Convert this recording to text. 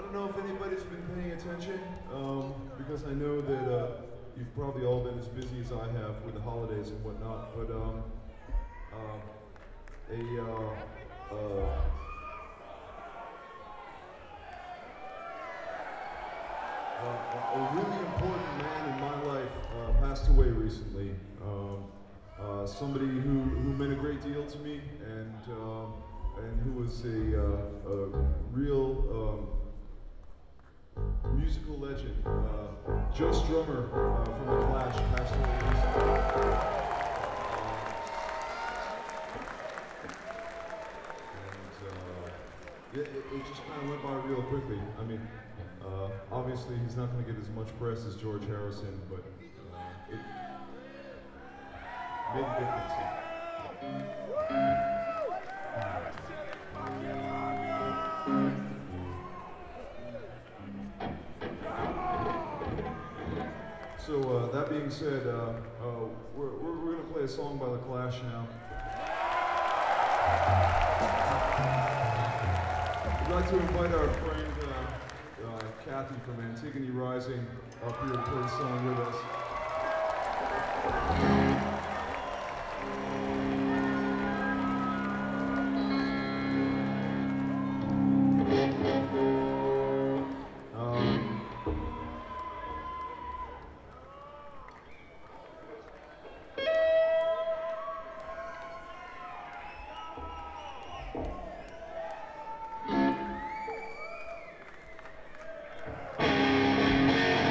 don't know if anybody's been paying attention, because I know that you've probably all been as busy as I have with the holidays and whatnot, but a really important man in my life passed away recently. Somebody who meant a great deal to me, and who was a real musical legend. Joe Strummer from The Clash passed away recently. It just kind of went by real quickly. I mean, obviously he's not going to get as much press as George Harrison, but it made a difference. So that being said, we're going to play a song by The Clash now. We'd like to invite our friend Kathy from Antigone Rising up here to play the song with us.